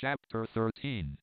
Chapter 13.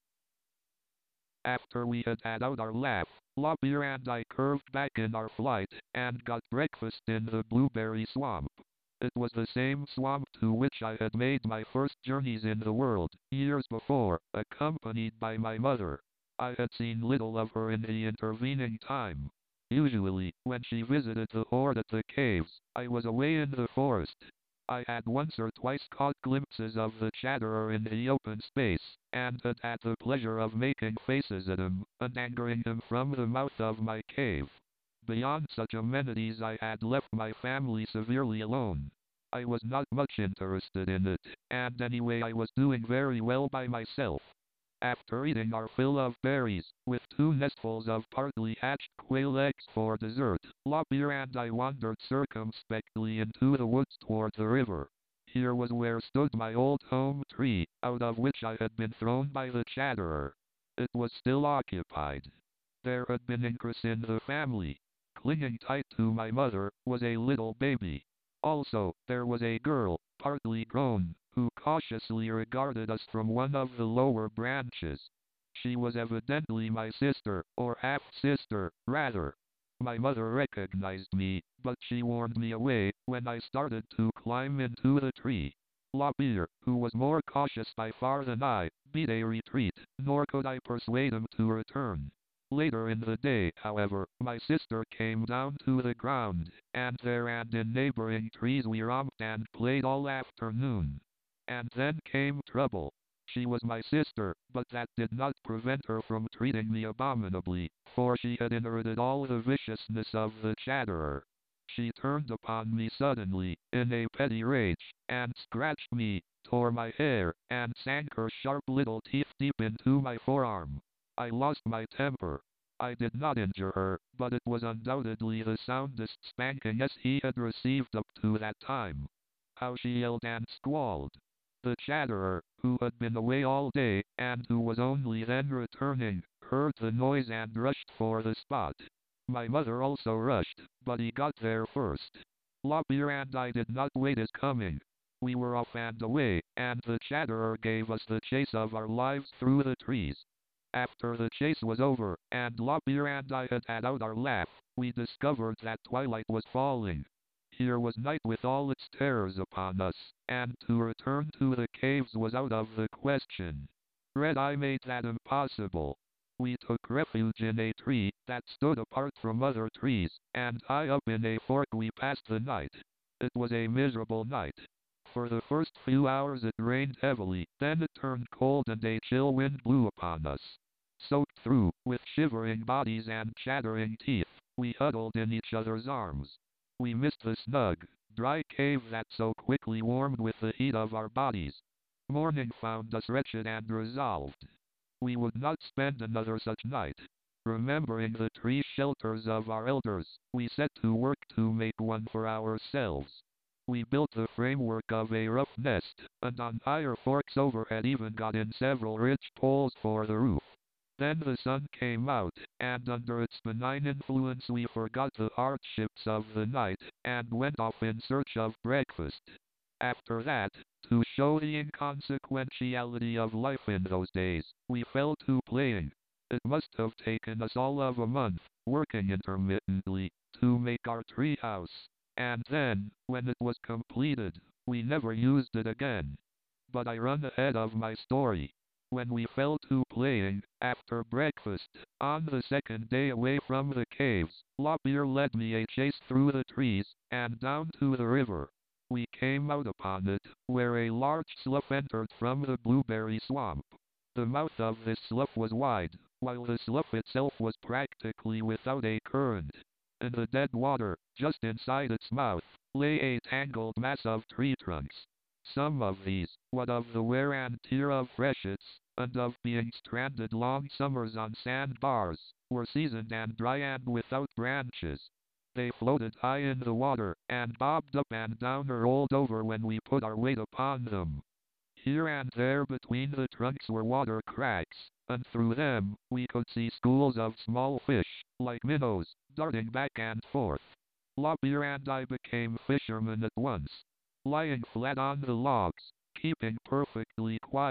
After we had had out our laugh, Lopir and I curved back in our flight, and got breakfast in the blueberry swamp. It was the same swamp to which I had made my first journeys in the world, years before, accompanied by my mother. I had seen little of her in the intervening time. Usually, when she visited the horde at the caves, I was away in the forest. I had once or twice caught glimpses of the Chatterer in the open space, and had had the pleasure of making faces at him, and angering him from the mouth of my cave. Beyond such amenities I had left my family severely alone. I was not much interested in it, and anyway I was doing very well by myself. After eating our fill of berries, with 2 nestfuls of partly hatched quail eggs for dessert, Lopir and I wandered circumspectly into the woods toward the river. Here was where stood my old home tree, out of which I had been thrown by the Chatterer. It was still occupied. There had been increase in the family. Clinging tight to my mother, was a little baby. Also, there was a girl, partly grown, who cautiously regarded us from one of the lower branches. She was evidently my sister, or half-sister, rather. My mother recognized me, but she warned me away when I started to climb into the tree. Lopir, who was more cautious by far than I, beat a retreat, nor could I persuade him to return. Later in the day, however, my sister came down to the ground, and there and in neighboring trees we romped and played all afternoon. And then came trouble. She was my sister, but that did not prevent her from treating me abominably, for she had inherited all the viciousness of the Chatterer. She turned upon me suddenly, in a petty rage, and scratched me, tore my hair, and sank her sharp little teeth deep into my forearm. I lost my temper. I did not injure her, but it was undoubtedly the soundest spanking he had received up to that time. How she yelled and squalled! The Chatterer, who had been away all day, and who was only then returning, heard the noise and rushed for the spot. My mother also rushed, but he got there first. Lopir and I did not wait his coming. We were off and away, and the Chatterer gave us the chase of our lives through the trees. After the chase was over, and Lopir and I had had out our laugh, we discovered that twilight was falling. Here was night with all its terrors upon us, and to return to the caves was out of the question. Red Eye made that impossible. We took refuge in a tree that stood apart from other trees, and high up in a fork we passed the night. It was a miserable night. For the first few hours it rained heavily, then it turned cold and a chill wind blew upon us. Soaked through, with shivering bodies and chattering teeth, we huddled in each other's arms. We missed the snug, dry cave that so quickly warmed with the heat of our bodies. Morning found us wretched and resolved. We would not spend another such night. Remembering the tree shelters of our elders, we set to work to make one for ourselves. We built the framework of a rough nest, and on higher forks overhead even got in several ridge poles for the roof. Then the sun came out, and under its benign influence we forgot the hardships of the night, and went off in search of breakfast. After that, to show the inconsequentiality of life in those days, we fell to playing. It must have taken us all of a month, working intermittently, to make our tree house. And then, when it was completed, we never used it again. But I run ahead of my story. When we fell to playing, after breakfast, on the second day away from the caves, Lopir led me a chase through the trees, and down to the river. We came out upon it, where a large slough entered from the blueberry swamp. The mouth of this slough was wide, while the slough itself was practically without a current. In the dead water, just inside its mouth, lay a tangled mass of tree trunks. Some of these, what of the wear and tear of freshets, and of being stranded long summers on sandbars, were seasoned and dry and without branches. They floated high in the water, and bobbed up and down or rolled over when we put our weight upon them. Here and there between the trunks were water cracks, and through them we could see schools of small fish, like minnows, darting back and forth. Lopir and I became fishermen at once. Lying flat on the logs, keeping perfectly quiet,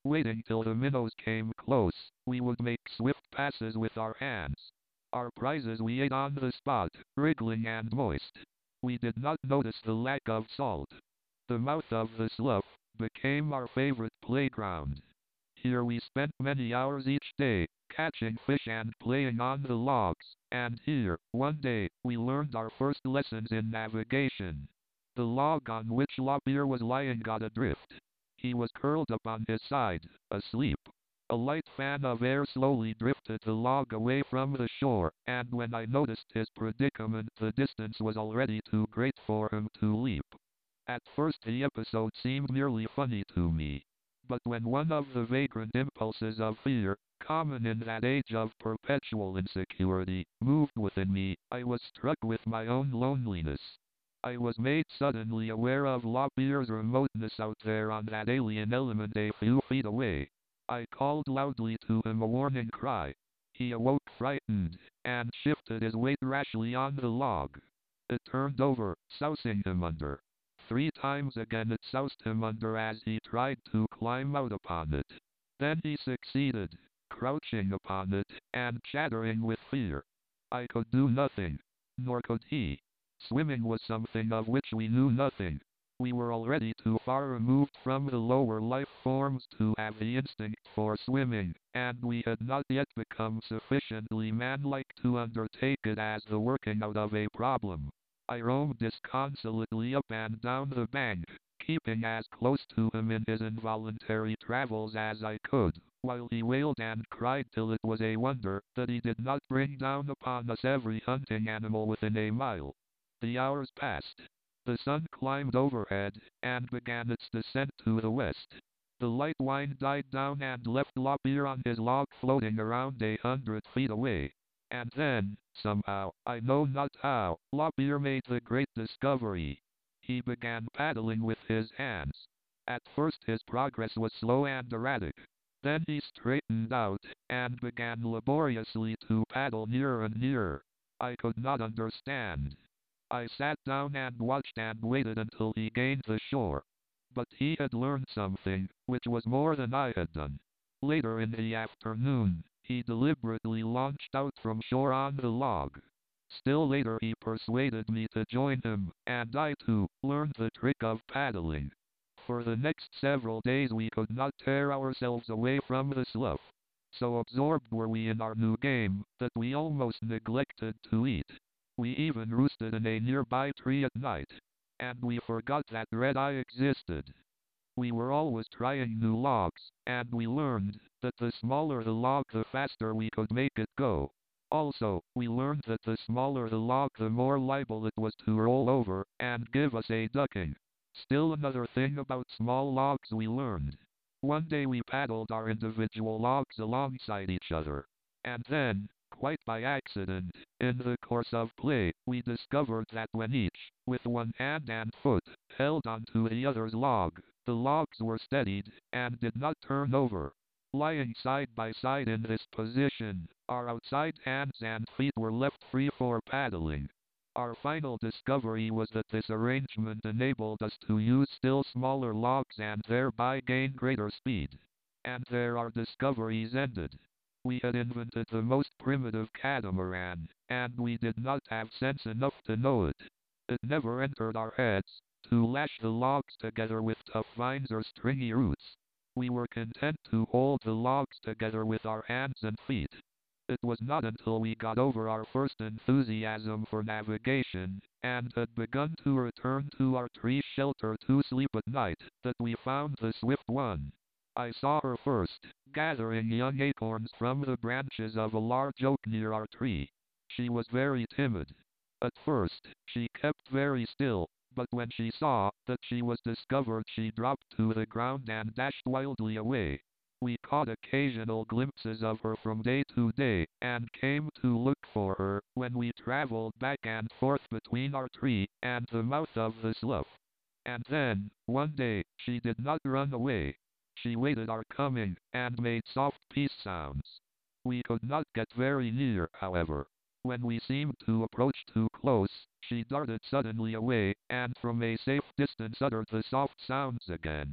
Waiting till the minnows came close, we would make swift passes with our hands. Our prizes we ate on the spot, wriggling and moist. We did not notice the lack of salt. The mouth of the slough became our favorite playground. Here we spent many hours each day, catching fish and playing on the logs, and here, one day, we learned our first lessons in navigation. The log on which Lopir was lying got adrift. He was curled up on his side, asleep. A light fan of air slowly drifted the log away from the shore, and when I noticed his predicament, the distance was already too great for him to leap. At first the episode seemed merely funny to me. But when one of the vagrant impulses of fear, common in that age of perpetual insecurity, moved within me, I was struck with my own loneliness. I was made suddenly aware of Lopir's remoteness out there on that alien element a few feet away. I called loudly to him a warning cry. He awoke frightened, and shifted his weight rashly on the log. It turned over, sousing him under. 3 times again it soused him under as he tried to climb out upon it. Then he succeeded, crouching upon it, and chattering with fear. I could do nothing. Nor could he. Swimming was something of which we knew nothing. We were already too far removed from the lower life forms to have the instinct for swimming, and we had not yet become sufficiently manlike to undertake it as the working out of a problem. I roamed disconsolately up and down the bank, keeping as close to him in his involuntary travels as I could, while he wailed and cried till it was a wonder that he did not bring down upon us every hunting animal within a mile. The hours passed. The sun climbed overhead, and began its descent to the west. The light wind died down and left Lopir on his log floating around 100 feet away. And then, somehow, I know not how, Lopir made the great discovery. He began paddling with his hands. At first his progress was slow and erratic. Then he straightened out, and began laboriously to paddle nearer and nearer. I could not understand. I sat down and watched and waited until he gained the shore. But he had learned something, which was more than I had done. Later in the afternoon, he deliberately launched out from shore on the log. Still later he persuaded me to join him, and I too learned the trick of paddling. For the next several days we could not tear ourselves away from the slough. So absorbed were we in our new game, that we almost neglected to eat. We even roosted in a nearby tree at night. And we forgot that Red-Eye existed. We were always trying new logs, and we learned that the smaller the log the faster we could make it go. Also, we learned that the smaller the log the more liable it was to roll over, and give us a ducking. Still another thing about small logs we learned. One day we paddled our individual logs alongside each other. And then, quite by accident, in the course of play, we discovered that when each, with one hand and foot, held onto the other's log, the logs were steadied, and did not turn over. Lying side by side in this position, our outside hands and feet were left free for paddling. Our final discovery was that this arrangement enabled us to use still smaller logs and thereby gain greater speed. And there our discoveries ended. We had invented the most primitive catamaran, and we did not have sense enough to know it. It never entered our heads to lash the logs together with tough vines or stringy roots. We were content to hold the logs together with our hands and feet. It was not until we got over our first enthusiasm for navigation, and had begun to return to our tree shelter to sleep at night, that we found the Swift One. I saw her first, gathering young acorns from the branches of a large oak near our tree. She was very timid. At first, she kept very still, but when she saw that she was discovered she dropped to the ground and dashed wildly away. We caught occasional glimpses of her from day to day, and came to look for her when we traveled back and forth between our tree and the mouth of the slough. And then, one day, she did not run away. She waited our coming, and made soft peace sounds. We could not get very near, however. When we seemed to approach too close, she darted suddenly away, and from a safe distance uttered the soft sounds again.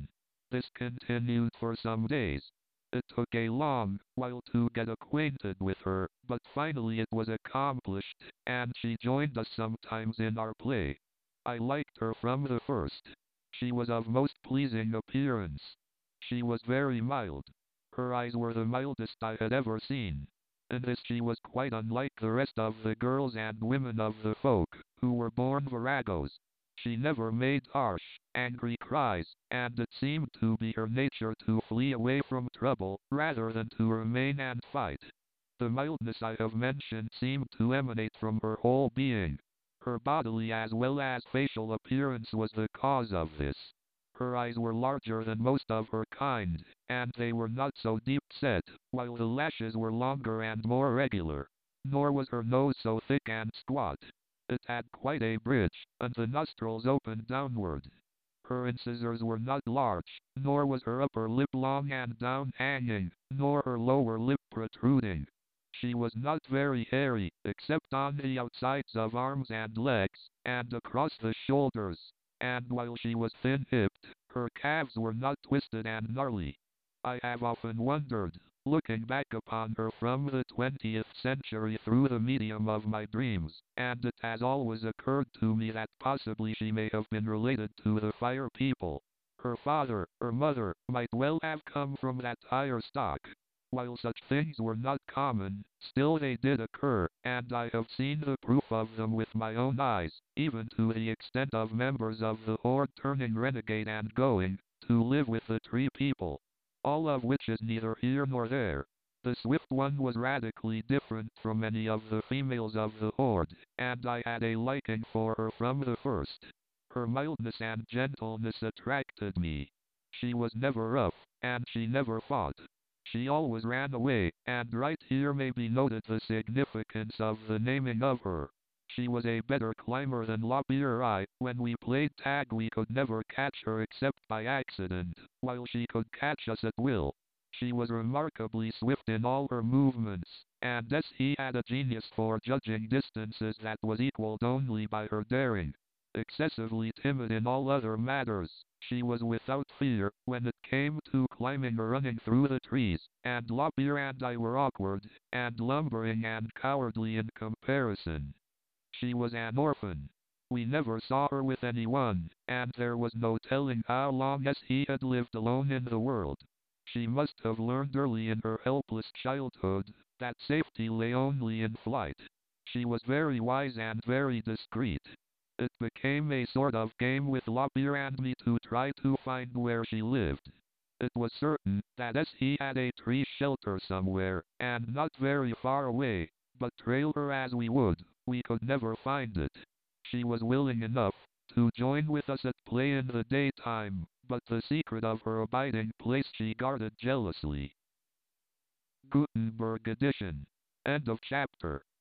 This continued for some days. It took a long while to get acquainted with her, but finally it was accomplished, and she joined us sometimes in our play. I liked her from the first. She was of most pleasing appearance. She was very mild. Her eyes were the mildest I had ever seen. In this she was quite unlike the rest of the girls and women of the folk, who were born viragos. She never made harsh, angry cries, and it seemed to be her nature to flee away from trouble, rather than to remain and fight. The mildness I have mentioned seemed to emanate from her whole being. Her bodily as well as facial appearance was the cause of this. Her eyes were larger than most of her kind, and they were not so deep set, while the lashes were longer and more regular. Nor was her nose so thick and squat. It had quite a bridge, and the nostrils opened downward. Her incisors were not large, nor was her upper lip long and down-hanging, nor her lower lip protruding. She was not very hairy, except on the outsides of arms and legs, and across the shoulders, and while she was thin-hipped, her calves were not twisted and gnarly. I have often wondered, looking back upon her from the 20th century through the medium of my dreams, and it has always occurred to me that possibly she may have been related to the Fire people. Her father, or mother, might well have come from that higher stock. While such things were not common, still they did occur, and I have seen the proof of them with my own eyes, even to the extent of members of the horde turning renegade and going to live with the Tree people. All of which is neither here nor there. The Swift one was radically different from any of the females of the horde, and I had a liking for her from the first. Her mildness and gentleness attracted me. She was never rough, and she never fought. She always ran away, and right here may be noted the significance of the naming of her. She was a better climber than La Birai. When we played tag we could never catch her except by accident, while she could catch us at will. She was remarkably swift in all her movements, and as he had a genius for judging distances that was equaled only by her daring. Excessively timid in all other matters, she was without fear when it came to climbing or running through the trees, and Lopir and I were awkward and lumbering and cowardly in comparison. She was an orphan. We never saw her with anyone, and there was no telling how long as he had lived alone in the world. She must have learned early in her helpless childhood that safety lay only in flight. She was very wise and very discreet. It became a sort of game with Lopir and me to try to find where she lived. It was certain that as he had a tree shelter somewhere, and not very far away, but trail her as we would, we could never find it. She was willing enough to join with us at play in the daytime, but the secret of her abiding place she guarded jealously. Gutenberg edition. End of chapter.